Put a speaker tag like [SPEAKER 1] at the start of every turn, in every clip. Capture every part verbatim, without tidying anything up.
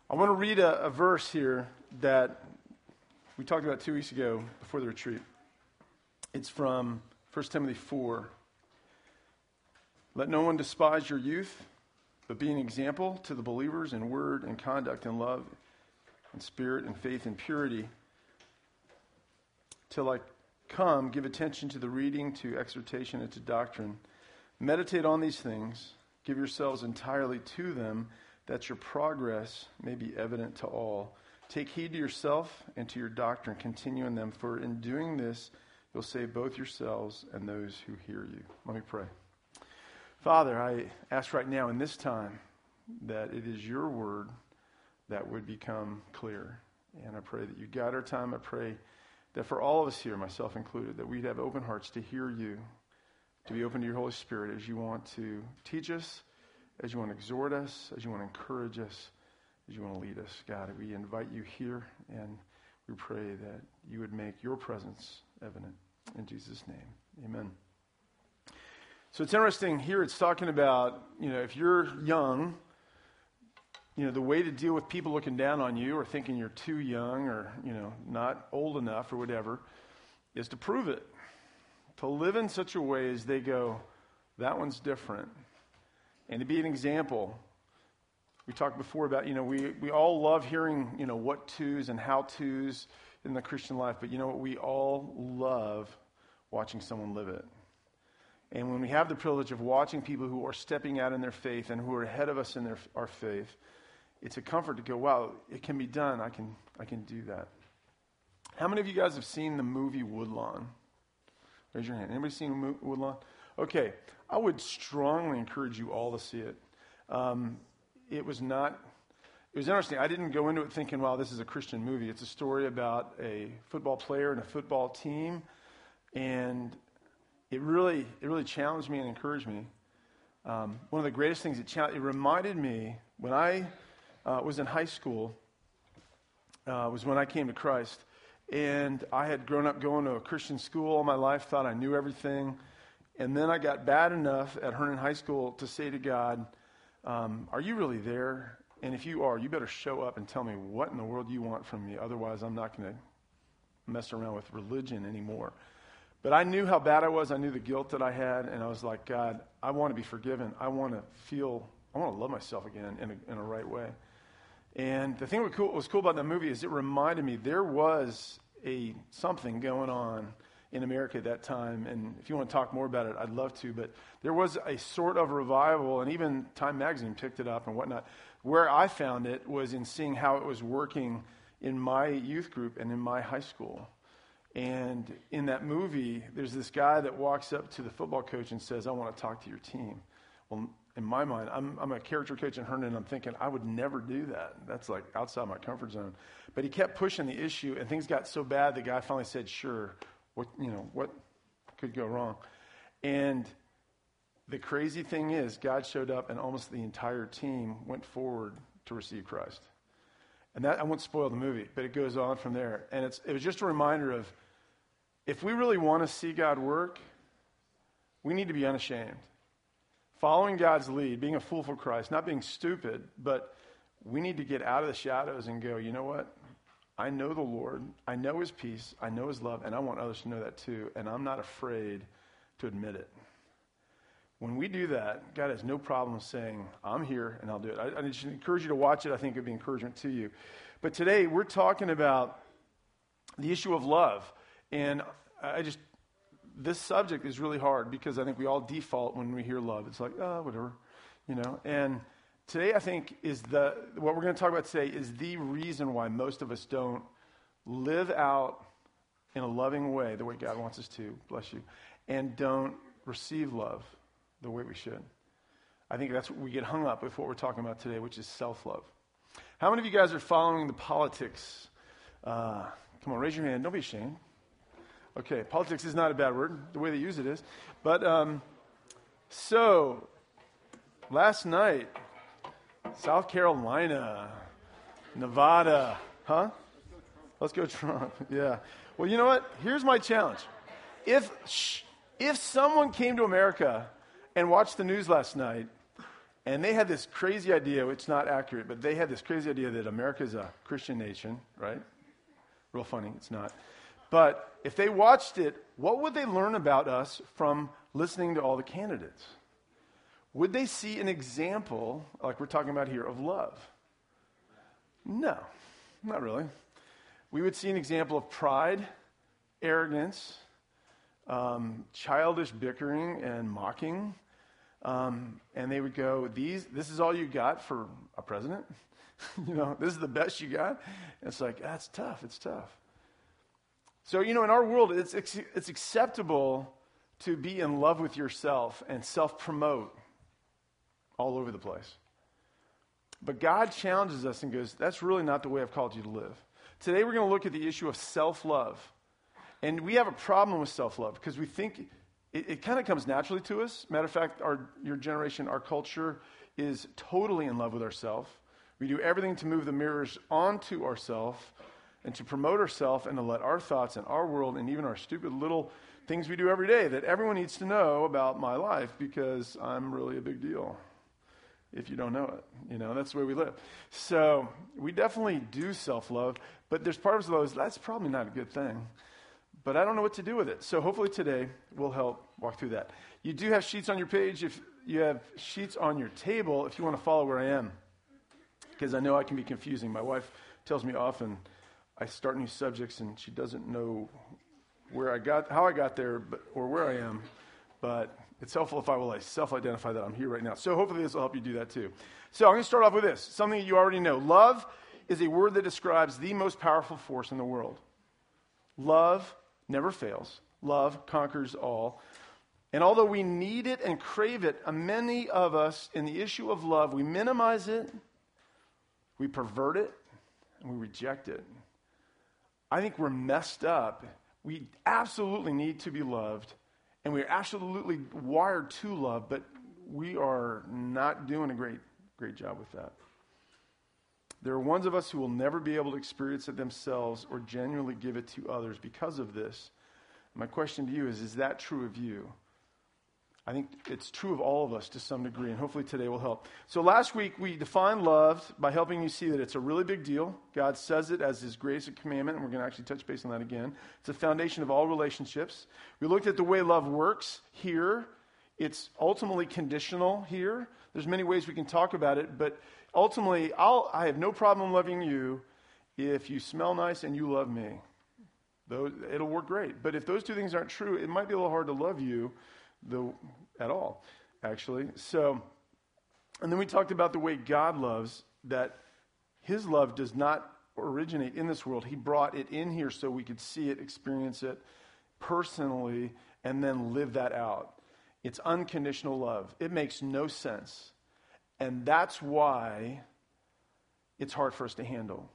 [SPEAKER 1] I want to read a, a verse here that we talked about two weeks ago before the retreat. It's from First Timothy four. Let no one despise your youth, but be an example to the believers in word and conduct and love and spirit and faith and purity. Till I come, give attention to the reading, to exhortation, and to doctrine. Meditate on these things. Give yourselves entirely to them, that your progress may be evident to all. Take heed to yourself and to your doctrine. Continue in them, for in doing this, you'll save both yourselves and those who hear you. Let me pray. Father, I ask right now in this time that it is your word that would become clear. And I pray that you guide our time. I pray that for all of us here, myself included, that we'd have open hearts to hear you, to be open to your Holy Spirit as you want to teach us, as you want to exhort us, as you want to encourage us, as you want to lead us. God, we invite you here, and we pray that you would make your presence evident. In Jesus' name, amen. So it's interesting here, it's talking about, you know, if you're young, you know, the way to deal with people looking down on you or thinking you're too young or, you know, not old enough or whatever, is to prove it. To live in such a way as they go, that one's different. And to be an example. We talked before about, you know, we, we all love hearing, you know, what to's and how to's in the Christian life. But you know what? We all love watching someone live it. And when we have the privilege of watching people who are stepping out in their faith and who are ahead of us in their our faith, it's a comfort to go, wow, it can be done. I can I can do that. How many of you guys have seen the movie Woodlawn? Raise your hand. Anybody seen Woodlawn? Okay. I would strongly encourage you all to see it. Um, it was not, it was interesting. I didn't go into it thinking, wow, this is a Christian movie. It's a story about a football player and a football team. And it really, it really challenged me and encouraged me. Um, one of the greatest things it challenged, it reminded me when I uh, was in high school, uh, was when I came to Christ. And I had grown up going to a Christian school all my life, thought I knew everything. And then I got bad enough at Herndon High School to say to God, um, are you really there? And if you are, you better show up and tell me what in the world you want from me. Otherwise, I'm not going to mess around with religion anymore. But I knew how bad I was. I knew the guilt that I had. And I was like, God, I want to be forgiven. I want to feel, I want to love myself again in a, in a right way. And the thing that was cool, was cool about that movie is it reminded me there was a something going on in America at that time, and if you want to talk more about it, I'd love to, but there was a sort of revival, and even Time Magazine picked it up and whatnot. Where I found it was in seeing how it was working in my youth group and in my high school. And in that movie, there's this guy that walks up to the football coach and says, I want to talk to your team. Well, in my mind, I'm, I'm a character coach in Herndon, and I'm thinking, I would never do that. That's like outside my comfort zone. But he kept pushing the issue, and things got so bad, the guy finally said, sure. What, you know, what could go wrong? And the crazy thing is, God showed up and almost the entire team went forward to receive Christ. And that, I won't spoil the movie, but it goes on from there. And it's it was just a reminder of, if we really want to see God work, we need to be unashamed. Following God's lead, being a fool for Christ, not being stupid, but we need to get out of the shadows and go, you know what? I know the Lord, I know his peace, I know his love, and I want others to know that too, and I'm not afraid to admit it. When we do that, God has no problem saying, I'm here and I'll do it. I, I just encourage you to watch it. I think it would be encouragement to you. But today we're talking about the issue of love. And I just, this subject is really hard because I think we all default when we hear love. It's like, oh, whatever, you know, and today, I think, is the, what we're going to talk about today is the reason why most of us don't live out in a loving way, the way God wants us to, bless you, and don't receive love the way we should. I think that's what we get hung up with what we're talking about today, which is self-love. How many of you guys are following the politics? Uh, come on, raise your hand. Don't be ashamed. Okay, politics is not a bad word. The way they use it is. But, um, so, last night, South Carolina, Nevada, huh? Let's go Trump. Yeah. Well, you know what? Here's my challenge. If shh, if someone came to America and watched the news last night And they had this crazy idea, it's not accurate, but they had this crazy idea that America is a Christian nation, right? Real funny, it's not. But if they watched it, what would they learn about us from listening to all the candidates? Would they see an example, like we're talking about here, of love? No, not really. We would see an example of pride, arrogance, um, childish bickering and mocking. Um, and they would go, "These, this is all you got for a president? You know, this is the best you got?" And it's like, that's tough. It's tough. So, you know, in our world, it's it's acceptable to be in love with yourself and self-promote all over the place. But God challenges us and goes, that's really not the way I've called you to live. Today we're going to look at the issue of self-love. And we have a problem with self-love because we think it, it kind of comes naturally to us. Matter of fact, our your generation, our culture is totally in love with ourselves. We do everything to move the mirrors onto ourselves and to promote ourselves and to let our thoughts and our world and even our stupid little things we do every day that everyone needs to know about my life because I'm really a big deal. If you don't know it, you know, that's the way we live. So we definitely do self-love, but there's part of us that goes, that's probably not a good thing. But I don't know what to do with it. So hopefully today we'll help walk through that. You do have sheets on your page. If you have sheets on your table, if you want to follow where I am, because I know I can be confusing. My wife tells me often I start new subjects and she doesn't know where I got, how I got there, but, or where I am, but it's helpful if I will self-identify that I'm here right now. So hopefully this will help you do that too. So I'm going to start off with this, something you already know. Love is a word that describes the most powerful force in the world. Love never fails. Love conquers all. And although we need it and crave it, many of us in the issue of love, we minimize it, we pervert it, and we reject it. I think we're messed up. We absolutely need to be loved. And we're absolutely wired to love, but we are not doing a great, great job with that. There are ones of us who will never be able to experience it themselves or genuinely give it to others because of this. My question to you is, is that true of you? I think it's true of all of us to some degree, and hopefully today will help. So last week we defined love by helping you see that it's a really big deal. God says it as his grace and commandment, and we're going to actually touch base on that again. It's the foundation of all relationships. We looked at the way love works here. It's ultimately conditional here. There's many ways we can talk about it, but ultimately I'll, I have no problem loving you if you smell nice and you love me. Those, it'll work great. But if those two things aren't true, it might be a little hard to love you The, at all, actually. So, and then we talked about the way God loves, that his love does not originate in this world. He brought it in here so we could see it, experience it personally, and then live that out. It's unconditional love. It makes no sense. And that's why it's hard for us to handle.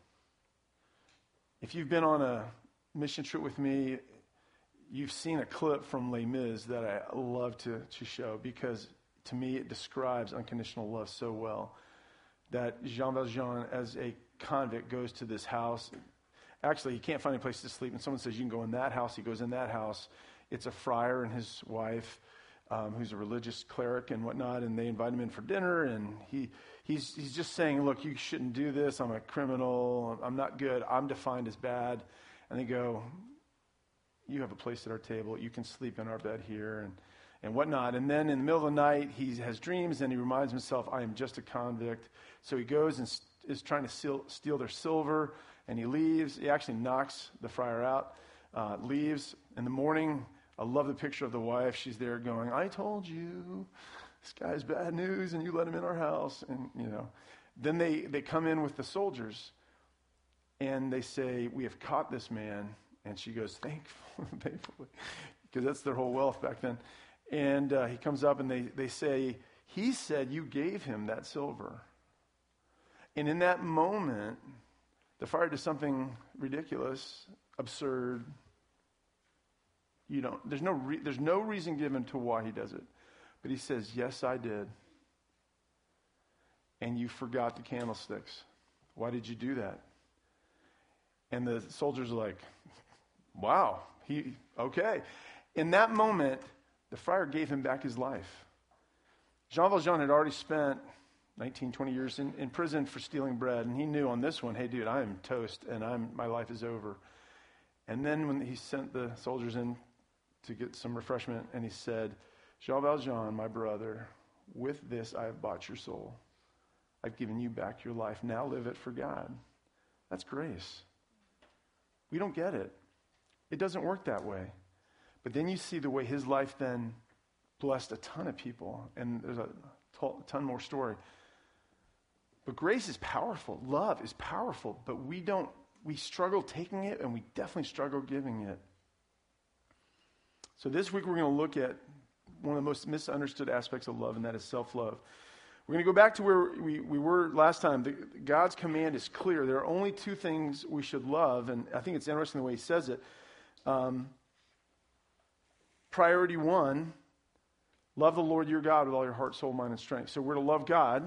[SPEAKER 1] If you've been on a mission trip with me, you've seen a clip from Les Mis that I love to, to show because, to me, it describes unconditional love so well. That Jean Valjean, as a convict, goes to this house. Actually, he can't find a place to sleep, and someone says, you can go in that house. He goes in that house. It's a friar and his wife, um, who's a religious cleric and whatnot, and they invite him in for dinner, and he he's he's just saying, look, you shouldn't do this. I'm a criminal. I'm not good. I'm defined as bad. And they go, you have a place at our table. You can sleep in our bed here and, and whatnot. And then in the middle of the night, he has dreams and he reminds himself, I am just a convict. So he goes and st- is trying to steal, steal their silver, and he leaves. He actually knocks the friar out, uh, leaves. In the morning, I love the picture of the wife. She's there going, I told you, this guy's bad news, and you let him in our house. And, you know, then they, they come in with the soldiers, and they say, we have caught this man. And she goes, thankfully, thankfully, because that's their whole wealth back then. And uh, he comes up and they, they say, he said you gave him that silver. And in that moment, the friar does something ridiculous, absurd. You don't. There's no. Re, there's no reason given to why he does it, but he says, yes, I did. And you forgot the candlesticks. Why did you do that? And the soldiers are like, wow, he, okay. In that moment, the friar gave him back his life. Jean Valjean had already spent nineteen, twenty years in, in prison for stealing bread. And he knew on this one, hey, dude, I am toast and I'm my life is over. And then when he sent the soldiers in to get some refreshment, and he said, Jean Valjean, my brother, with this I have bought your soul. I've given you back your life. Now live it for God. That's grace. We don't get it. It doesn't work that way. But then you see the way his life then blessed a ton of people. And there's a ton more story. But grace is powerful. Love is powerful. But we don't, we struggle taking it, and we definitely struggle giving it. So this week we're going to look at one of the most misunderstood aspects of love, and that is self-love. We're going to go back to where we, we were last time. The, God's command is clear. There are only two things we should love, and I think it's interesting the way he says it. Um, priority one, love the Lord your God with all your heart, soul, mind, and strength. So we're to love God.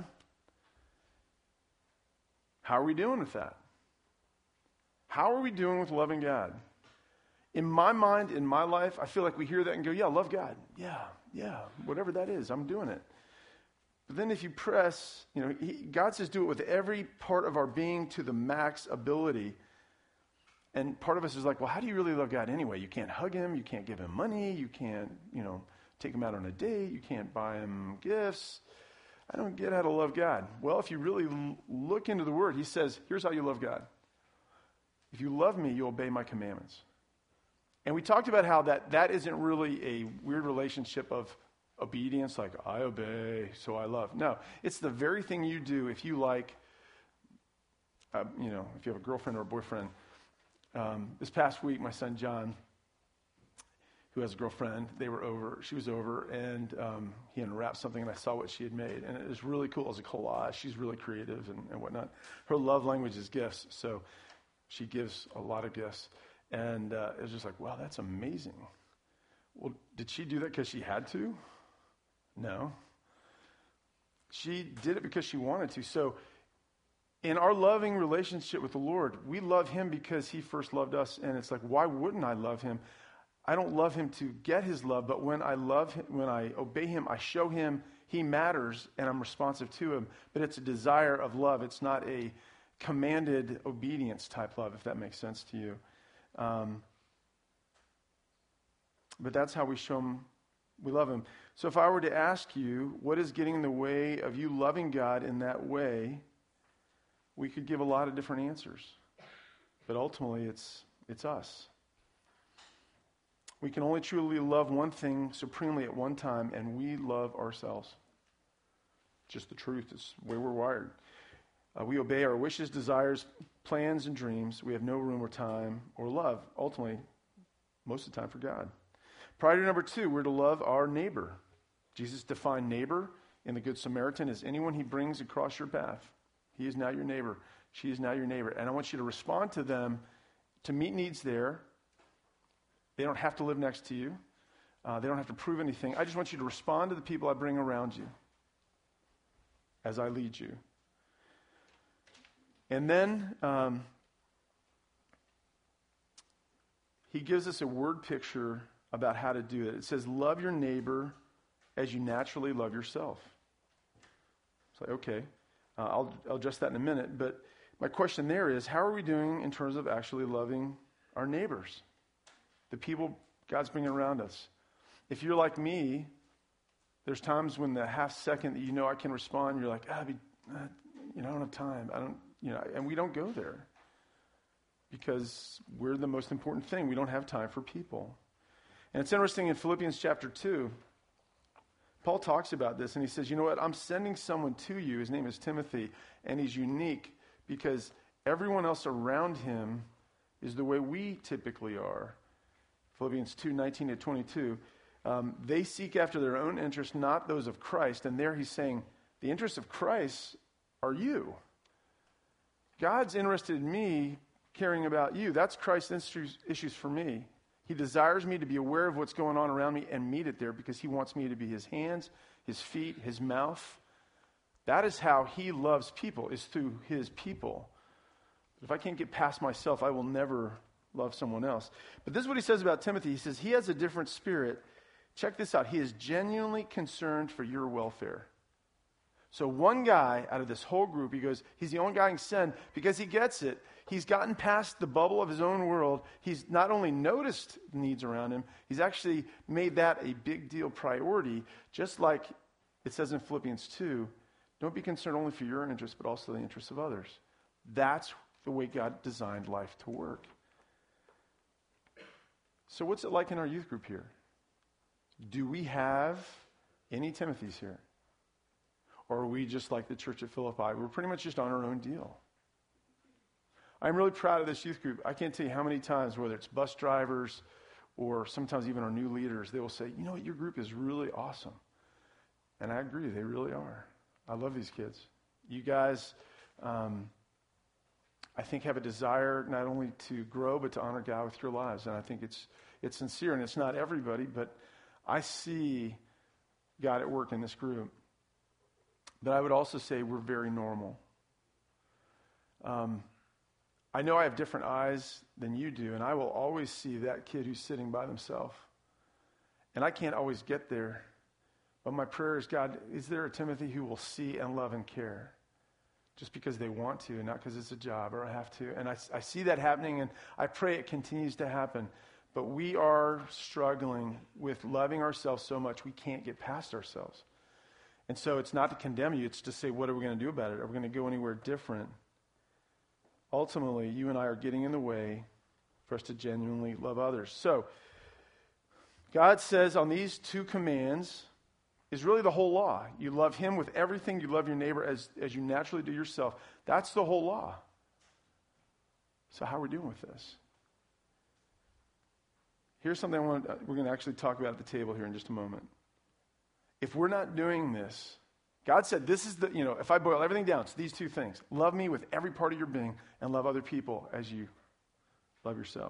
[SPEAKER 1] How are we doing with that? How are we doing with loving God? In my mind, in my life, I feel like we hear that and go, yeah, love God. Yeah, yeah, whatever that is, I'm doing it. But then if you press, you know, he, God says do it with every part of our being to the max ability. And part of us is like, well, how do you really love God anyway? You can't hug him. You can't give him money. You can't, you know, take him out on a date. You can't buy him gifts. I don't get how to love God. Well, if you really l- look into the Word, he says, here's how you love God. If you love me, you obey my commandments. And we talked about how that, that isn't really a weird relationship of obedience, like I obey, so I love. No, it's the very thing you do if you like, uh, you know, if you have a girlfriend or a boyfriend. Um, this past week, my son John, who has a girlfriend, they were over, she was over, and um, he unwrapped something, and I saw what she had made. And it was really cool. It was a collage. She's really creative and, and whatnot. Her love language is gifts, so she gives a lot of gifts. And uh, it was just like, wow, that's amazing. Well, did she do that because she had to? No. She did it because she wanted to. So in our loving relationship with the Lord, we love him because he first loved us. And it's like, why wouldn't I love him? I don't love him to get his love, but when I love him, when I obey him, I show him he matters and I'm responsive to him. But it's a desire of love. It's not a commanded obedience type love, if that makes sense to you. Um, but that's how we show him we love him. So if I were to ask you, what is getting in the way of you loving God in that way, we could give a lot of different answers. But ultimately, it's it's us. We can only truly love one thing supremely at one time, and we love ourselves. Just the truth. It's the way we're wired. Uh, we obey our wishes, desires, plans, and dreams. We have no room or time or love, ultimately, most of the time for God. Priority number two, we're to love our neighbor. Jesus defined neighbor in the Good Samaritan as anyone he brings across your path. He is now your neighbor. She is now your neighbor. And I want you to respond to them to meet needs there. They don't have to live next to you. Uh, they don't have to prove anything. I just want you to respond to the people I bring around you as I lead you. And then um, he gives us a word picture about how to do it. It says, love your neighbor as you naturally love yourself. It's like, okay, uh, I'll, I'll address that in a minute. But my question there is, how are we doing in terms of actually loving our neighbors? The people God's bringing around us. If you're like me, there's times when the half second that you know I can respond, you're like, ah, be, uh, you know, I don't have time. I don't, you know, and we don't go there because we're the most important thing. We don't have time for people. And it's interesting in Philippians chapter two, Paul talks about this and he says, you know what, I'm sending someone to you. His name is Timothy, and he's unique because everyone else around him is the way we typically are. Philippians two, nineteen to twenty-two. Um, they seek after their own interests, not those of Christ. And there he's saying, the interests of Christ are you. God's interested in me caring about you. That's Christ's issues, issues for me. He desires me to be aware of what's going on around me and meet it there because he wants me to be his hands, his feet, his mouth. That is how he loves people, is through his people. But if I can't get past myself, I will never love someone else. But this is what he says about Timothy. He says he has a different spirit. Check this out. He is genuinely concerned for your welfare. So one guy out of this whole group, he goes, he's the only guy I can send because he gets it. He's gotten past the bubble of his own world. He's not only noticed the needs around him, he's actually made that a big deal priority, just like it says in Philippians two, don't be concerned only for your interests, but also the interests of others. That's the way God designed life to work. So what's it like in our youth group here? Do we have any Timothys here? Or are we just like the church at Philippi? We're pretty much just on our own deal. I'm really proud of this youth group. I can't tell you how many times, whether it's bus drivers or sometimes even our new leaders, they will say, you know what, your group is really awesome. And I agree, they really are. I love these kids. You guys, um, I think, have a desire not only to grow, but to honor God with your lives. And I think it's it's sincere, and it's not everybody, but I see God at work in this group. But I would also say we're very normal. Um, I know I have different eyes than you do, and I will always see that kid who's sitting by themselves. And I can't always get there. But my prayer is, God, is there a Timothy who will see and love and care? Just because they want to, and not because it's a job or I have to. And I, I see that happening, and I pray it continues to happen. But we are struggling with loving ourselves so much we can't get past ourselves. And so it's not to condemn you, it's to say, what are we going to do about it? Are we going to go anywhere different? Ultimately, you and I are getting in the way for us to genuinely love others. So, God says on these two commands is really the whole law. You love him with everything. You love your neighbor as, as you naturally do yourself. That's the whole law. So how are we doing with this? Here's something I want, we're going to actually talk about at the table here in just a moment. If we're not doing this, God said this is the, you know, if I boil everything down, it's these two things. Love me with every part of your being and love other people as you love yourself.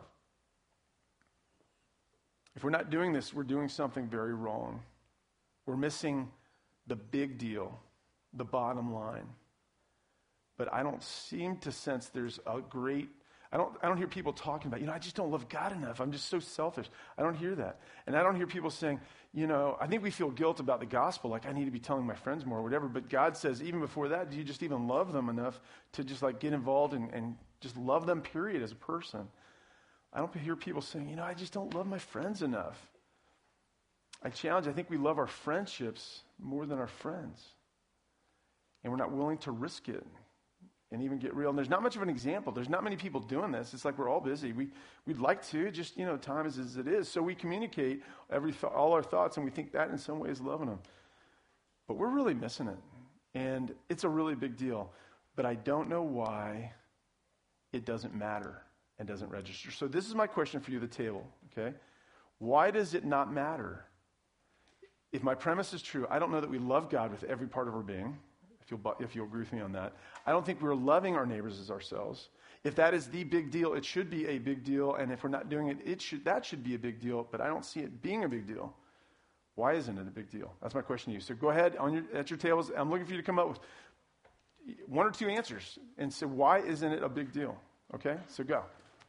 [SPEAKER 1] If we're not doing this, we're doing something very wrong. We're missing the big deal, the bottom line. But I don't seem to sense there's a great, I don't I don't hear people talking about, you know, I just don't love God enough. I'm just so selfish. I don't hear that. And I don't hear people saying, you know, I think we feel guilt about the gospel, like I need to be telling my friends more or whatever. But God says, even before that, do you just even love them enough to just like get involved and, and just love them, period, as a person? I don't hear people saying, you know, I just don't love my friends enough. I challenge, I think we love our friendships more than our friends. And we're not willing to risk it and even get real. And there's not much of an example. There's not many people doing this. It's like we're all busy. We, we'd like to, just, you know, time is as it is. So we communicate every th- all our thoughts, and we think that in some way is loving them. But we're really missing it. And it's a really big deal. But I don't know why it doesn't matter and doesn't register. So this is my question for you at the table, okay? Why does it not matter? If my premise is true, I don't know that we love God with every part of our being, if you'll, if you'll agree with me on that. I don't think we're loving our neighbors as ourselves. If that is the big deal, it should be a big deal. And if we're not doing it, it should that should be a big deal. But I don't see it being a big deal. Why isn't it a big deal? That's my question to you. So go ahead on your, at your tables. I'm looking for you to come up with one or two answers and say, why isn't it a big deal? Okay, so go.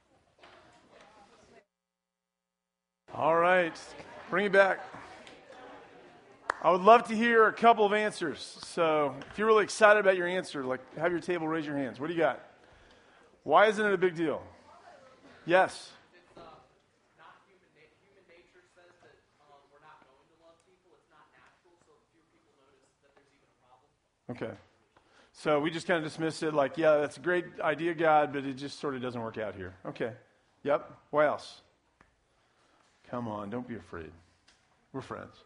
[SPEAKER 1] All right, bring it back. I would love to hear a couple of answers. So if you're really excited about your answer, like have your table, raise your hands. What do you got? Why isn't it a big deal? Yes.
[SPEAKER 2] It's uh, not human, na- human nature says that um, we're not going to love people. It's not natural, so fewer people notice that there's even a problem.
[SPEAKER 1] Okay. So we just kind of dismiss it like, yeah, that's a great idea, God, but it just sort of doesn't work out here. Okay. Yep. Why else? Come on, don't be afraid. We're friends.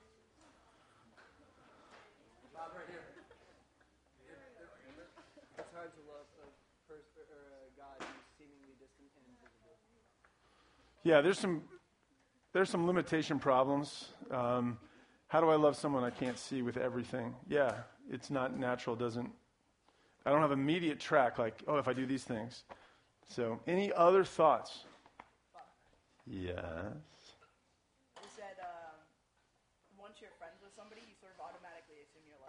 [SPEAKER 1] Yeah, there's some there's some limitation problems. Um, how do I love someone I can't see with everything? Yeah, it's not natural. Doesn't I don't have immediate track like, oh, if I do these things. So, any other thoughts? Yes.
[SPEAKER 3] You said uh, once you're friends with somebody, you sort of automatically assume you're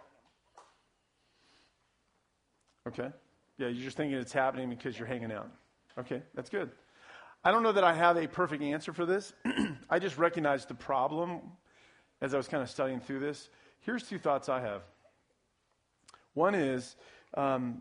[SPEAKER 3] loving them.
[SPEAKER 1] Okay. Yeah, you're just thinking it's happening because you're hanging out. Okay, that's good. I don't know that I have a perfect answer for this. I just recognized the problem as I was kind of studying through this. Here's two thoughts I have. One is, um,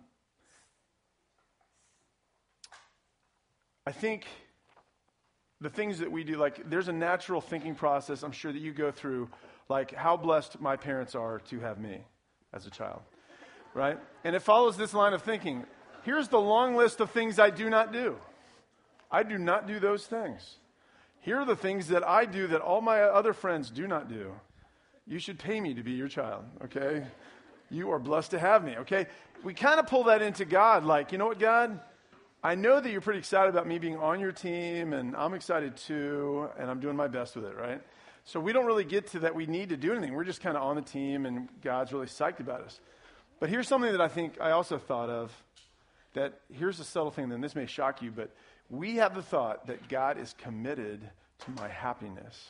[SPEAKER 1] I think the things that we do, like there's a natural thinking process I'm sure that you go through, like how blessed my parents are to have me as a child, right? And it follows this line of thinking. Here's the long list of things I do not do. I do not do those things. Here are the things that I do that all my other friends do not do. You should pay me to be your child, okay? You are blessed to have me, okay? We kind of pull that into God, like, you know what, God? I know that you're pretty excited about me being on your team, and I'm excited too, and I'm doing my best with it, right? So we don't really get to that we need to do anything. We're just kind of on the team, and God's really psyched about us. But here's something that I think I also thought of, that here's a subtle thing, and this may shock you, but we have the thought that God is committed to my happiness,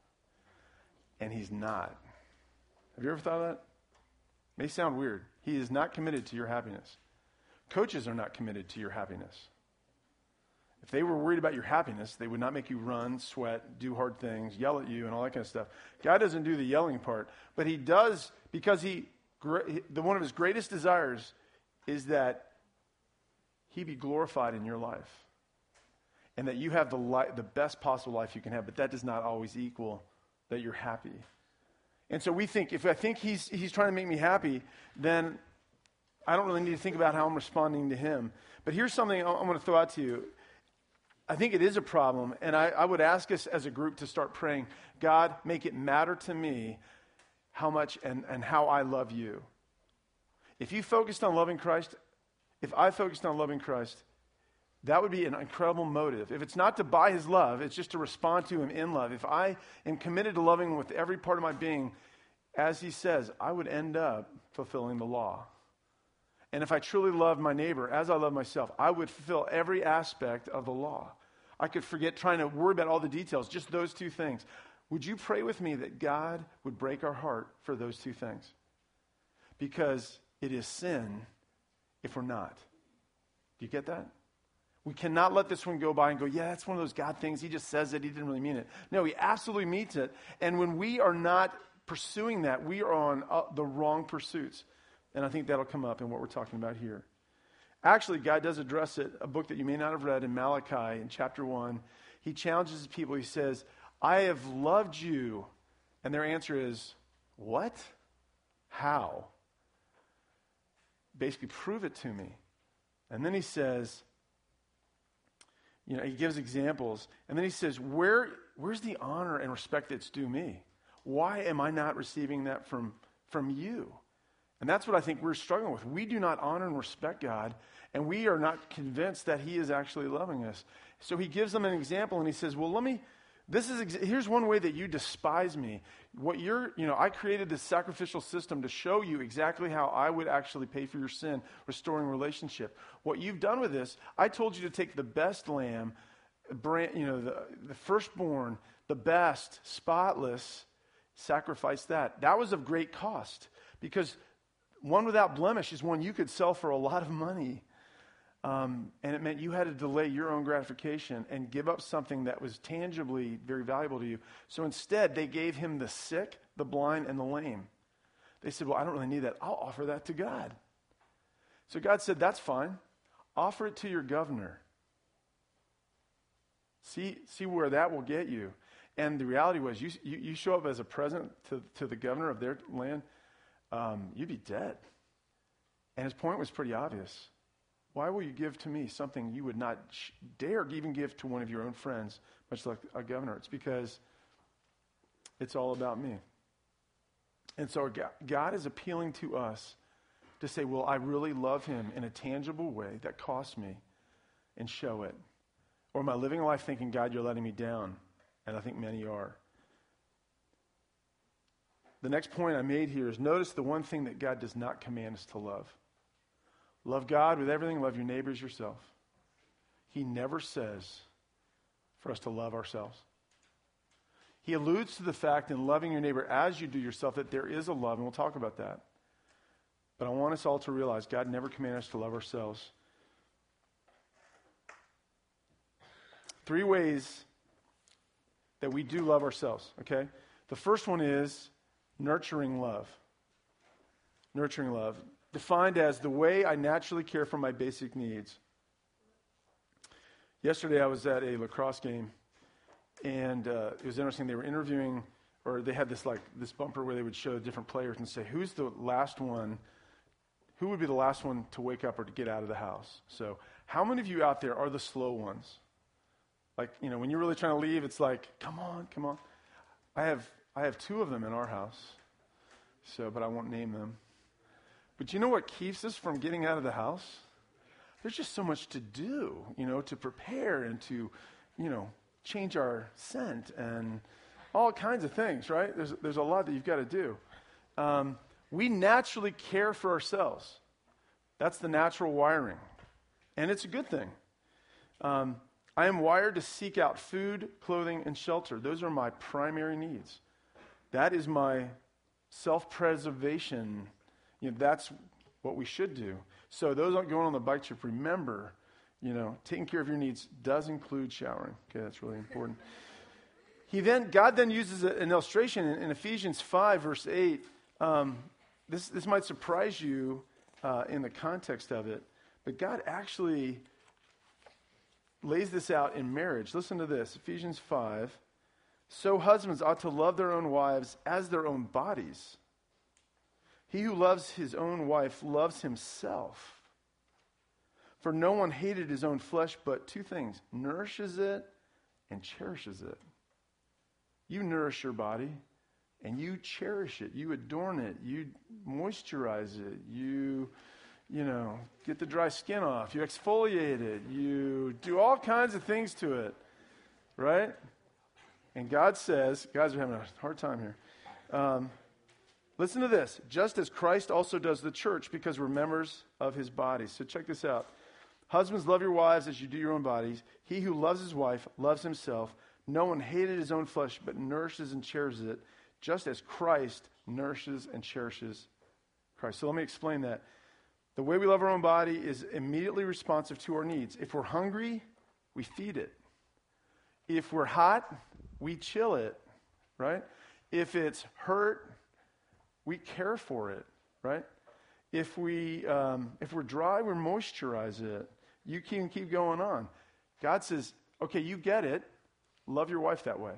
[SPEAKER 1] and he's not. Have you ever thought of that? It may sound weird. He is not committed to your happiness. Coaches are not committed to your happiness. If they were worried about your happiness, they would not make you run, sweat, do hard things, yell at you, and all that kind of stuff. God doesn't do the yelling part, but he does because he, the one of his greatest desires is that he be glorified in your life, and that you have the li- the best possible life you can have. But that does not always equal that you're happy. And so we think, if I think he's he's trying to make me happy, then I don't really need to think about how I'm responding to him. But here's something I'm going to throw out to you. I think it is a problem, and I, I would ask us as a group to start praying, God, make it matter to me how much and, and how I love you. If you focused on loving Christ, if I focused on loving Christ, that would be an incredible motive. If it's not to buy his love, it's just to respond to him in love. If I am committed to loving him with every part of my being, as he says, I would end up fulfilling the law. And if I truly love my neighbor as I love myself, I would fulfill every aspect of the law. I could forget trying to worry about all the details, just those two things. Would you pray with me that God would break our heart for those two things? Because it is sin if we're not. Do you get that? We cannot let this one go by and go, yeah, that's one of those God things. He just says it. He didn't really mean it. No, he absolutely means it. And when we are not pursuing that, we are on uh, the wrong pursuits. And I think that'll come up in what we're talking about here. Actually, God does address it, a book that you may not have read in Malachi in chapter one. He challenges the people. He says, I have loved you. And their answer is, what? How? Basically, prove it to me. And then he says, you know, he gives examples. And then he says, where, where's the honor and respect that's due me? Why am I not receiving that from, from you? And that's what I think we're struggling with. We do not honor and respect God, and we are not convinced that he is actually loving us. So he gives them an example, and he says, well, let me, this is, ex- here's one way that you despise me. What you're, you know, I created this sacrificial system to show you exactly how I would actually pay for your sin, restoring relationship. What you've done with this, I told you to take the best lamb, brand, you know, the, the firstborn, the best, spotless, sacrifice that. That was of great cost, because one without blemish is one you could sell for a lot of money. Um, and it meant you had to delay your own gratification and give up something that was tangibly very valuable to you. So instead, they gave him the sick, the blind, and the lame. They said, well, I don't really need that. I'll offer that to God. So God said, that's fine. Offer it to your governor. See, see where that will get you. And the reality was, you, you, you show up as a present to, to the governor of their land, Um, you'd be dead. And his point was pretty obvious. Why will you give to me something you would not sh- dare even give to one of your own friends, much like a governor? It's because it's all about me. And so God is appealing to us to say, well, I really love him in a tangible way that costs me, and show it. Or am I living a life thinking, God, you're letting me down? And I think many are. The next point I made here is, notice the one thing that God does not command us to love. Love God with everything, love your neighbors yourself. He never says for us to love ourselves. He alludes to the fact in loving your neighbor as you do yourself that there is a love, and we'll talk about that. But I want us all to realize God never commanded us to love ourselves. Three ways that we do love ourselves, okay? The first one is nurturing love. Nurturing love. defined as the way I naturally care for my basic needs. Yesterday I was at a lacrosse game, and uh, it was interesting. They were interviewing, or they had this like this bumper where they would show different players and say, who's the last one, who would be the last one to wake up or to get out of the house? So how many of you out there are the slow ones? Like, you know, when you're really trying to leave, it's like, come on, come on. I have I have two of them in our house, so but I won't name them. But you know what keeps us from getting out of the house? There's just so much to do, you know, to prepare and to, you know, change our scent and all kinds of things, right? There's there's a lot that you've got to do. Um, we naturally care for ourselves. That's the natural wiring, and it's a good thing. Um, I am wired to seek out food, clothing, and shelter. Those are my primary needs. That is my self-preservation. You know, that's what we should do. So those aren't going on the bike trip. Remember, you know, taking care of your needs does include showering. Okay, that's really important. He then, God then uses a, an illustration in, in Ephesians five, verse eight. Um, this this might surprise you uh, in the context of it, but God actually lays this out in marriage. Listen to this, Ephesians five. So husbands ought to love their own wives as their own bodies. He who loves his own wife loves himself. For no one hated his own flesh, but two things, nourishes it and cherishes it. You nourish your body and you cherish it. You adorn it. You moisturize it. You, you know, get the dry skin off. You exfoliate it. You do all kinds of things to it, right? And God says, guys are having a hard time here. Um, listen to this. Just as Christ also does the church because we're members of his body. So check this out. Husbands, love your wives as you do your own bodies. He who loves his wife loves himself. No one hated his own flesh, but nourishes and cherishes it, just as Christ nourishes and cherishes Christ. So let me explain that. The way we love our own body is immediately responsive to our needs. If we're hungry, we feed it. If we're hot, we chill it, right? If it's hurt, we care for it, right? If we um, if we're dry, we moisturize it. You can keep going on. God says, okay, you get it. Love your wife that way.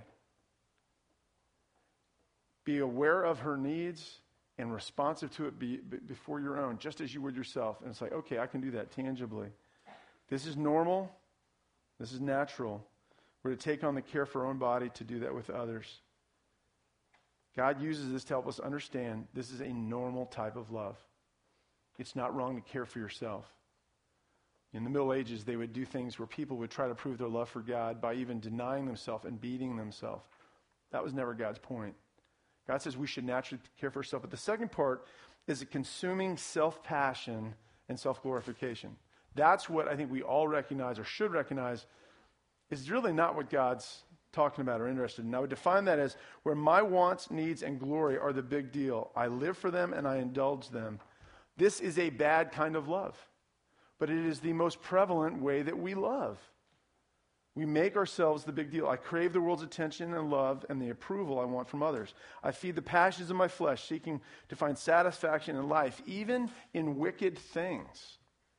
[SPEAKER 1] Be aware of her needs and responsive to it be, be, before your own, just as you would yourself. And it's like, okay, I can do that tangibly. This is normal. This is natural. We're to take on the care for our own body to do that with others. God uses this to help us understand this is a normal type of love. It's not wrong to care for yourself. In the Middle Ages, they would do things where people would try to prove their love for God by even denying themselves and beating themselves. That was never God's point. God says we should naturally care for ourselves. But the second part is a consuming self-passion and self-glorification. That's what I think we all recognize or should recognize is really not what God's talking about or interested in. I would define that as where my wants, needs, and glory are the big deal. I live for them and I indulge them. This is a bad kind of love, but it is the most prevalent way that we love. We make ourselves the big deal. I crave the world's attention and love and the approval I want from others. I feed the passions of my flesh, seeking to find satisfaction in life, even in wicked things.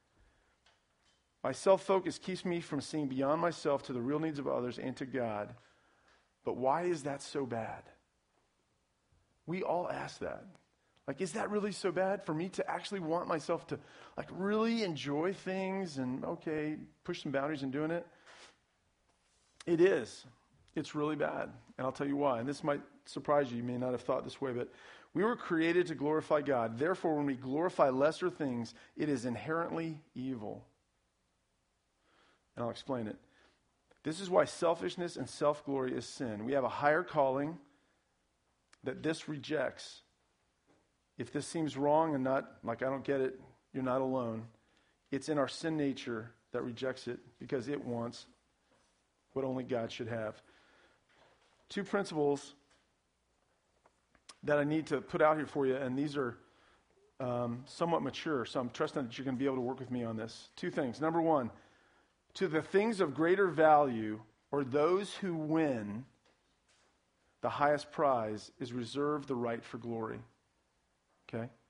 [SPEAKER 1] My self-focus keeps me from seeing beyond myself to the real needs of others and to God. But why is that so bad? We all ask that. Like, is that really so bad for me to actually want myself to, like, really enjoy things and, okay, push some boundaries in doing it? It is. It's really bad. And I'll tell you why. And this might surprise you. You may not have thought this way, but we were created to glorify God. Therefore, when we glorify lesser things, it is inherently evil. And I'll explain it. This is why selfishness and self-glory is sin. We have a higher calling that this rejects. If this seems wrong and not, like, I don't get it, you're not alone. It's in our sin nature that rejects it because it wants what only God should have. Two principles that I need to put out here for you, and these are um, somewhat mature, so I'm trusting that you're going to be able to work with me on this. Two things. Number one, to the things of greater value, or those who win the highest prize, is reserved the right for glory. Okay?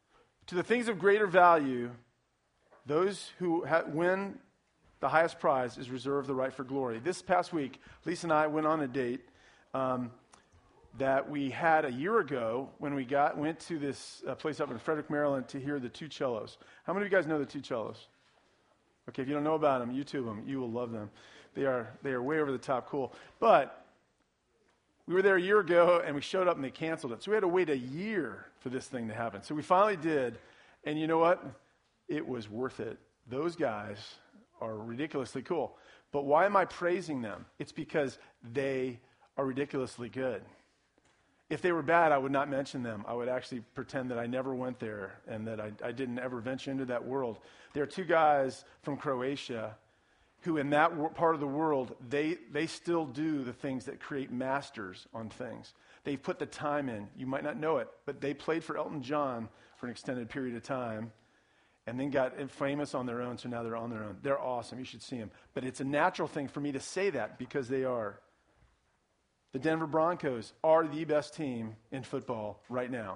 [SPEAKER 1] To the things of greater value, those who ha- win the highest prize is reserved the right for glory. This past week, Lisa and I went on a date um, that we had a year ago when we got went to this uh, place up in Frederick, Maryland to hear the two cellos. How many of you guys know the two cellos? Okay, if you don't know about them, YouTube them. You will love them. They are they are way over the top cool. But we were there a year ago, and we showed up, and they canceled it. So we had to wait a year for this thing to happen. So we finally did, and you know what? It was worth it. Those guys are ridiculously cool. But why am I praising them? It's because they are ridiculously good. If they were bad, I would not mention them. I would actually pretend that I never went there and that I, I didn't ever venture into that world. There are two guys from Croatia who in that w- part of the world, they, they still do the things that create masters on things. They've put the time in. You might not know it, but they played for Elton John for an extended period of time and then got famous on their own, so now they're on their own. They're awesome. You should see them. But it's a natural thing for me to say that because they are. The Denver Broncos are the best team in football right now.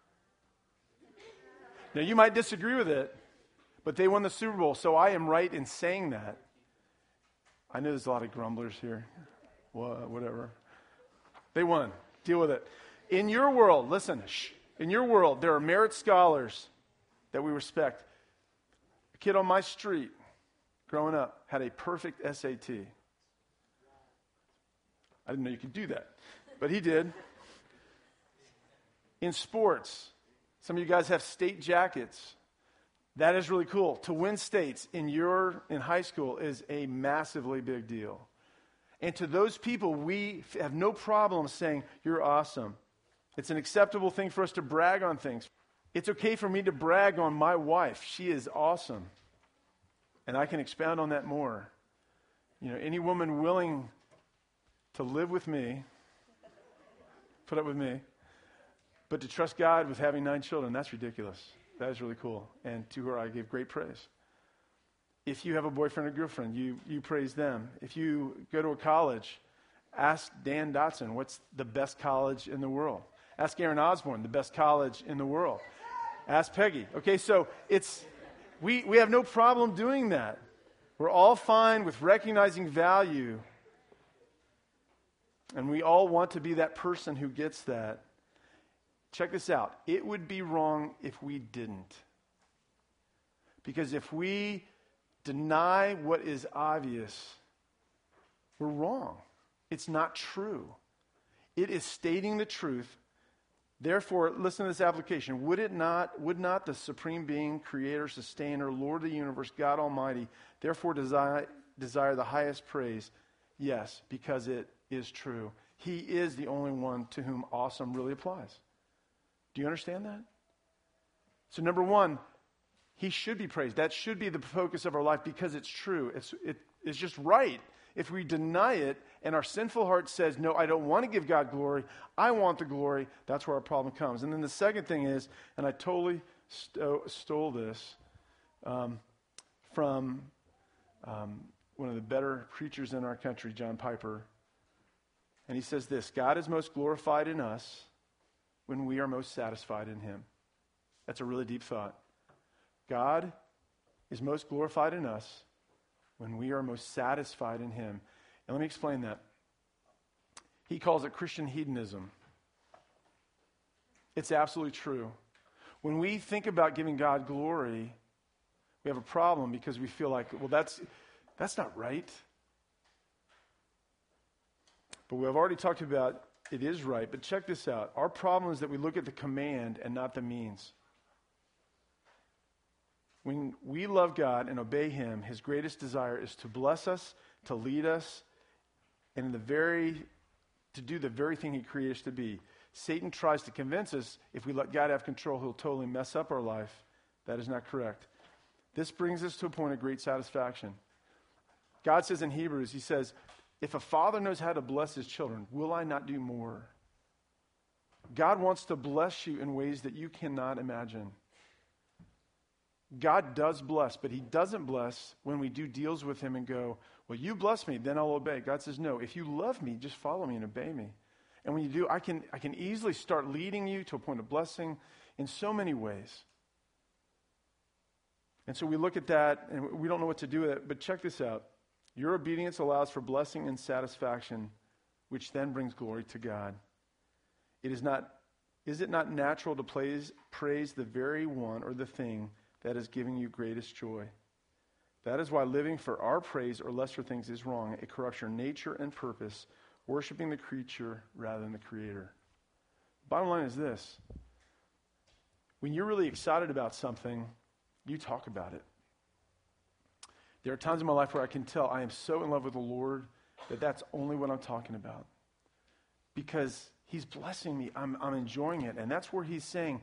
[SPEAKER 1] Now, you might disagree with it, but they won the Super Bowl, so I am right in saying that. I know there's a lot of grumblers here. Well, whatever. They won. Deal with it. In your world, listen, shh, in your world, there are merit scholars that we respect. A kid on my street, growing up, had a perfect S A T. I didn't know you could do that, but he did. In sports, some of you guys have state jackets. That is really cool. To win states in your in high school is a massively big deal. And to those people, we f- have no problem saying, you're awesome. It's an acceptable thing for us to brag on things. It's okay for me to brag on my wife. She is awesome. And I can expound on that more. You know, any woman willing to live with me, put up with me, but to trust God with having nine children, that's ridiculous. That is really cool. And to her, I give great praise. If you have a boyfriend or girlfriend, you, you praise them. If you go to a college, ask Dan Dotson, what's the best college in the world? Ask Aaron Osborne, the best college in the world. Ask Peggy. Okay, so it's we, we have no problem doing that. We're all fine with recognizing value. And we all want to be that person who gets that. Check this out. It would be wrong if we didn't. Because if we deny what is obvious, we're wrong. It's not true. It is stating the truth. Therefore, listen to this application. Would it not, would not the supreme being, creator, sustainer, Lord of the universe, God Almighty, therefore desire, desire the highest praise? Yes, because it is true. He is the only one to whom awesome really applies. Do you understand that? So number one, he should be praised. That should be the focus of our life because it's true. It's, it, it's just right. If we deny it and our sinful heart says, no, I don't want to give God glory, I want the glory, that's where our problem comes. And then the second thing is, and I totally sto- stole this um, from um, one of the better preachers in our country, John Piper. And he says this, God is most glorified in us when we are most satisfied in him. That's a really deep thought. God is most glorified in us when we are most satisfied in him. And let me explain that. He calls it Christian hedonism. It's absolutely true. When we think about giving God glory, we have a problem because we feel like, well, that's that's not right. But we've already talked about it is right. But check this out. Our problem is that we look at the command and not the means. When we love God and obey him, his greatest desire is to bless us, to lead us, and in the very to do the very thing he created us to be. Satan tries to convince us if we let God have control, he'll totally mess up our life. That is not correct. This brings us to a point of great satisfaction. God says in Hebrews, he says, if a father knows how to bless his children, will I not do more? God wants to bless you in ways that you cannot imagine. God does bless, but he doesn't bless when we do deals with him and go, well, you bless me, then I'll obey. God says, no, if you love me, just follow me and obey me. And when you do, I can I can easily start leading you to a point of blessing in so many ways. And so we look at that, and we don't know what to do with it. But check this out. Your obedience allows for blessing and satisfaction, which then brings glory to God. It is not, is it not natural to praise, praise the very one or the thing that is giving you greatest joy? That is why living for our praise or lesser things is wrong. It corrupts your nature and purpose, worshiping the creature rather than the Creator. Bottom line is this. When you're really excited about something, you talk about it. There are times in my life where I can tell I am so in love with the Lord that that's only what I'm talking about. Because He's blessing me. I'm, I'm enjoying it. And that's where He's saying,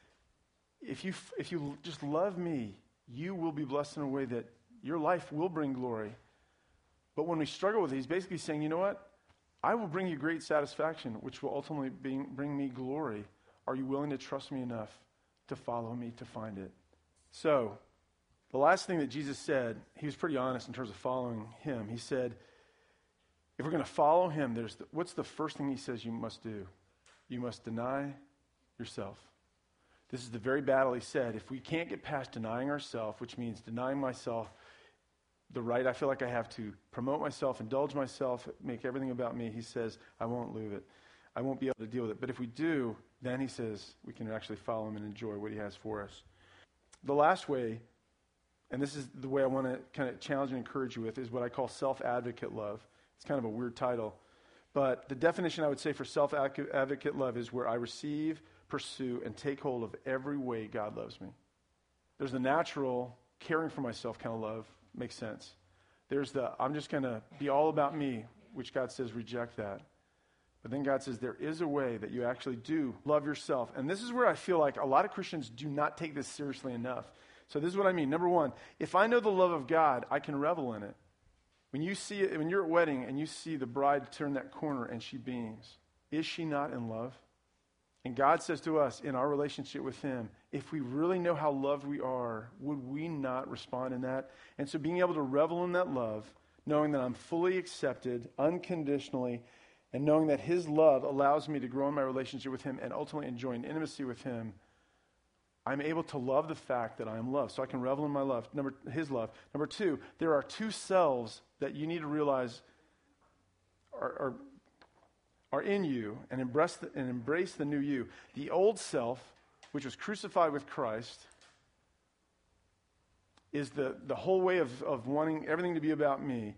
[SPEAKER 1] if you, if you just love me, you will be blessed in a way that your life will bring glory. But when we struggle with it, He's basically saying, you know what? I will bring you great satisfaction, which will ultimately bring, bring me glory. Are you willing to trust me enough to follow me to find it? So, the last thing that Jesus said, He was pretty honest in terms of following Him. He said, if we're going to follow Him, there's the, what's the first thing He says you must do? You must deny yourself. This is the very battle He said. If we can't get past denying ourselves, which means denying myself the right I feel like I have to promote myself, indulge myself, make everything about me, He says, I won't lose it. I won't be able to deal with it. But if we do, then He says we can actually follow Him and enjoy what He has for us. The last way, and this is the way I want to kind of challenge and encourage you with, is what I call self-advocate love. It's kind of a weird title. But the definition I would say for self-advocate love is where I receive, pursue, and take hold of every way God loves me. There's the natural, caring for myself kind of love. Makes sense. There's the, I'm just going to be all about me, which God says reject that. But then God says there is a way that you actually do love yourself. And this is where I feel like a lot of Christians do not take this seriously enough. So this is what I mean. Number one, if I know the love of God, I can revel in it. When you see it, when you're at a wedding and you see the bride turn that corner and she beams, is she not in love? And God says to us in our relationship with Him, if we really know how loved we are, would we not respond in that? And so being able to revel in that love, knowing that I'm fully accepted unconditionally, and knowing that His love allows me to grow in my relationship with Him and ultimately enjoy an intimacy with Him, I'm able to love the fact that I am loved. So I can revel in my love, number His love. Number two, there are two selves that you need to realize are, are, are in you and embrace, the, and embrace the new you. The old self, which was crucified with Christ, is the, the whole way of, of wanting everything to be about me.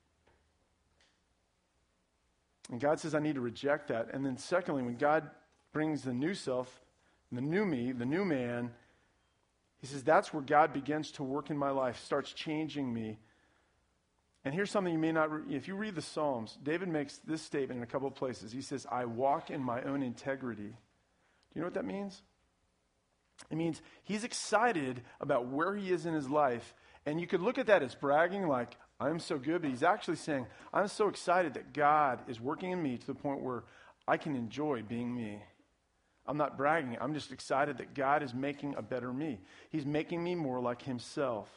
[SPEAKER 1] And God says I need to reject that. And then secondly, when God brings the new self, the new me, the new man, He says that's where God begins to work in my life, starts changing me. And here's something you may not, re- if you read the Psalms, David makes this statement in a couple of places. He says, I walk in my own integrity. Do you know what that means? It means he's excited about where he is in his life. And you could look at that as bragging, like, I'm so good. But he's actually saying, I'm so excited that God is working in me to the point where I can enjoy being me. I'm not bragging. I'm just excited that God is making a better me. He's making me more like Himself.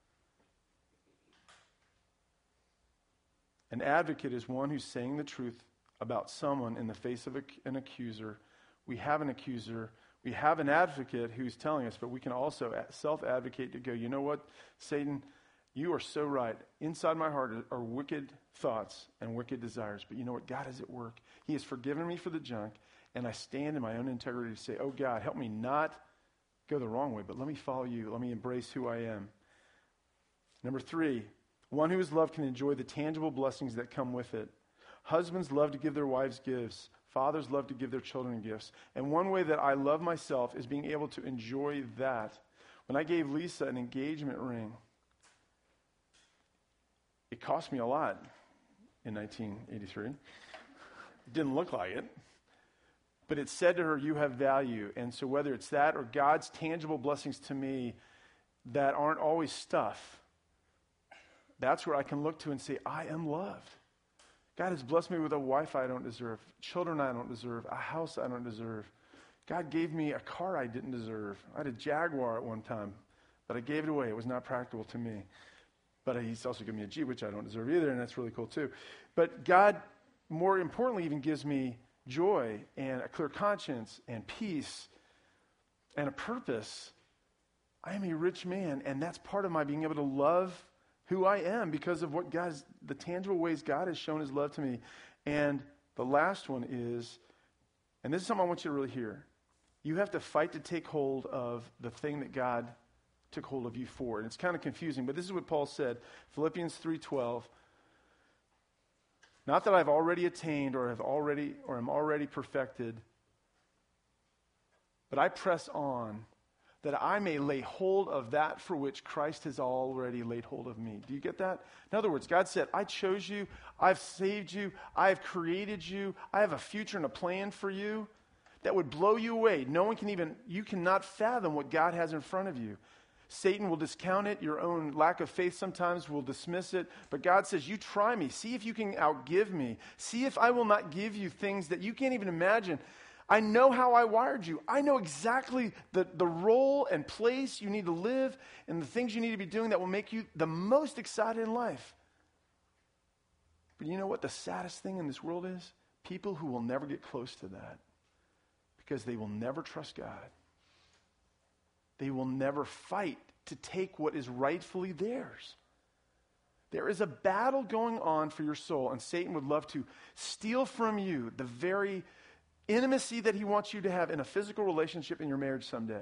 [SPEAKER 1] An advocate is one who's saying the truth about someone in the face of a, an accuser. We have an accuser. We have an advocate who's telling us, but we can also self-advocate to go, you know what, Satan, you are so right. Inside my heart are wicked thoughts and wicked desires. But you know what? God is at work. He has forgiven me for the junk, and I stand in my own integrity to say, oh, God, help me not go the wrong way, but let me follow you. Let me embrace who I am. Number three, one who is loved can enjoy the tangible blessings that come with it. Husbands love to give their wives gifts. Fathers love to give their children gifts. And one way that I love myself is being able to enjoy that. When I gave Lisa an engagement ring, it cost me a lot in nineteen eighty-three. It didn't look like it. But it said to her, you have value. And so whether it's that or God's tangible blessings to me that aren't always stuff, that's where I can look to and say, I am loved. God has blessed me with a wife I don't deserve, children I don't deserve, a house I don't deserve. God gave me a car I didn't deserve. I had a Jaguar at one time, but I gave it away. It was not practical to me. But He's also given me a Jeep, which I don't deserve either, and that's really cool too. But God, more importantly, even gives me joy and a clear conscience and peace and a purpose. I am a rich man, and that's part of my being able to love who I am because of what God's, the tangible ways God has shown his love to me. And the last one is, and this is something I want you to really hear, you have to fight to take hold of the thing that God took hold of you for. And it's kind of confusing, but this is what Paul said, Philippians three twelve. Not that I've already attained or have already or am already perfected, but I press on that I may lay hold of that for which Christ has already laid hold of me. Do you get that? In other words, God said, I chose you, I've saved you, I've created you, I have a future and a plan for you that would blow you away. No one can even, you cannot fathom what God has in front of you. Satan will discount it. Your own lack of faith sometimes will dismiss it. But God says, you try me. See if you can outgive me. See if I will not give you things that you can't even imagine. I know how I wired you. I know exactly the, the role and place you need to live and the things you need to be doing that will make you the most excited in life. But you know what the saddest thing in this world is? People who will never get close to that because they will never trust God. They will never fight to take what is rightfully theirs. There is a battle going on for your soul, and Satan would love to steal from you the very intimacy that he wants you to have in a physical relationship in your marriage someday.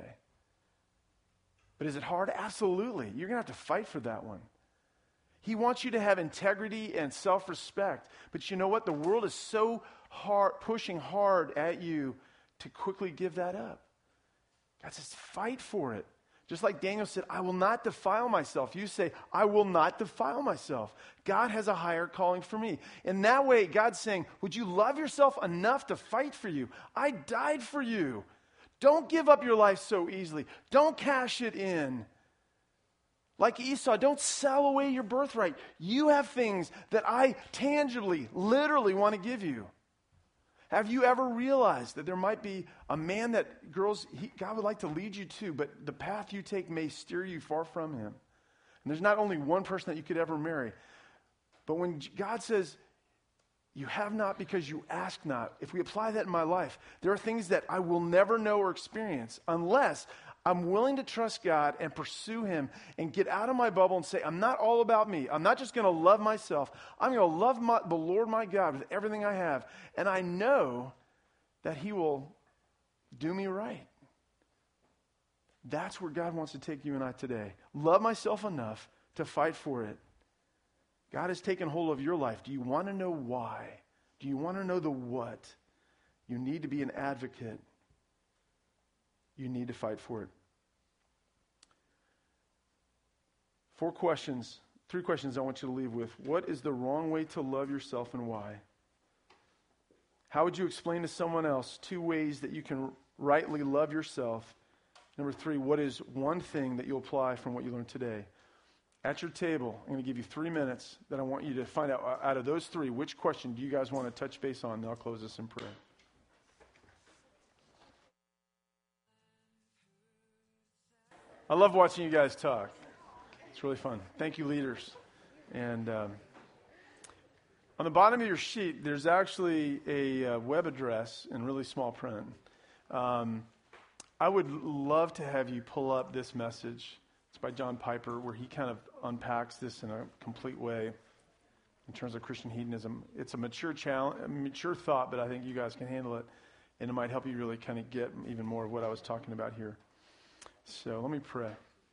[SPEAKER 1] But is it hard? Absolutely. You're going to have to fight for that one. He wants you to have integrity and self-respect. But you know what? The world is so hard, pushing hard at you to quickly give that up. God says, fight for it. Just like Daniel said, I will not defile myself. You say, I will not defile myself. God has a higher calling for me. In that way, God's saying, would you love yourself enough to fight for you? I died for you. Don't give up your life so easily. Don't cash it in. Like Esau, don't sell away your birthright. You have things that I tangibly, literally want to give you. Have you ever realized that there might be a man that, girls, he, God would like to lead you to, but the path you take may steer you far from him. And there's not only one person that you could ever marry. But when God says, you have not because you ask not, if we apply that in my life, there are things that I will never know or experience unless I'm willing to trust God and pursue him and get out of my bubble and say, I'm not all about me. I'm not just going to love myself. I'm going to love my, the Lord my God with everything I have. And I know that he will do me right. That's where God wants to take you and I today. Love myself enough to fight for it. God has taken hold of your life. Do you want to know why? Do you want to know the what? You need to be an advocate. You need to fight for it. Four questions, three questions I want you to leave with. What is the wrong way to love yourself and why? How would you explain to someone else two ways that you can rightly love yourself? Number three, what is one thing that you'll apply from what you learned today? At your table, I'm going to give you three minutes that I want you to find out, out of those three, which question do you guys want to touch base on? And I'll close this in prayer. I love watching you guys talk. It's really fun. Thank you, leaders. And um, on the bottom of your sheet, there's actually a uh, web address in really small print. Um, I would love to have you pull up this message. It's by John Piper, where he kind of unpacks this in a complete way in terms of Christian hedonism. It's a mature challenge, a mature thought, but I think you guys can handle it, and it might help you really kind of get even more of what I was talking about here. So let me pray.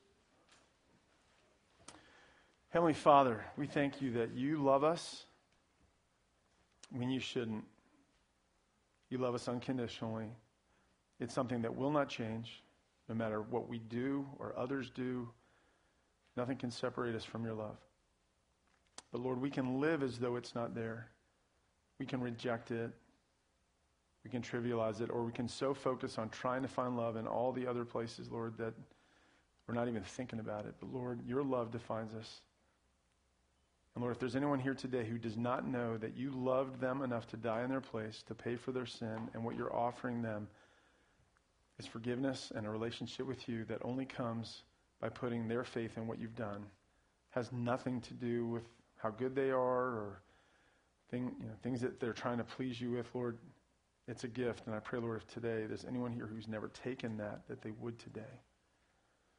[SPEAKER 1] Heavenly Father, we thank you that you love us when you shouldn't. You love us unconditionally. It's something that will not change, no matter what we do or others do. Nothing can separate us from your love. But Lord, we can live as though it's not there. We can reject it. We can trivialize it, or we can so focus on trying to find love in all the other places, Lord, that we're not even thinking about it. But Lord, your love defines us. And Lord, if there's anyone here today who does not know that you loved them enough to die in their place, to pay for their sin, and what you're offering them is forgiveness and a relationship with you that only comes by putting their faith in what you've done, has nothing to do with how good they are or thing, you know, things that they're trying to please you with, Lord. It's a gift, and I pray, Lord, if today there's anyone here who's never taken that, that they would today.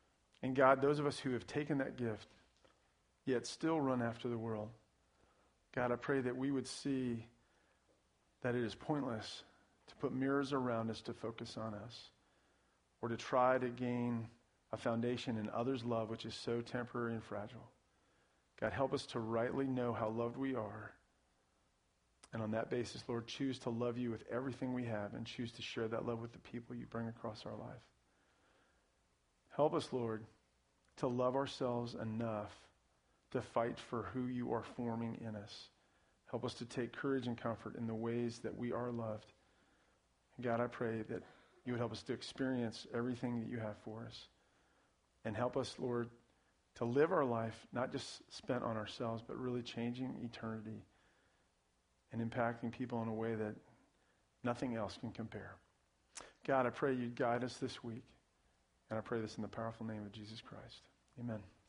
[SPEAKER 1] And God, those of us who have taken that gift, yet still run after the world, God, I pray that we would see that it is pointless to put mirrors around us to focus on us, or to try to gain a foundation in others' love, which is so temporary and fragile. God, help us to rightly know how loved we are. And on that basis, Lord, choose to love you with everything we have and choose to share that love with the people you bring across our life. Help us, Lord, to love ourselves enough to fight for who you are forming in us. Help us to take courage and comfort in the ways that we are loved. And God, I pray that you would help us to experience everything that you have for us. And help us, Lord, to live our life not just spent on ourselves, but really changing eternity and impacting people in a way that nothing else can compare. God, I pray you'd guide us this week. And I pray this in the powerful name of Jesus Christ. Amen.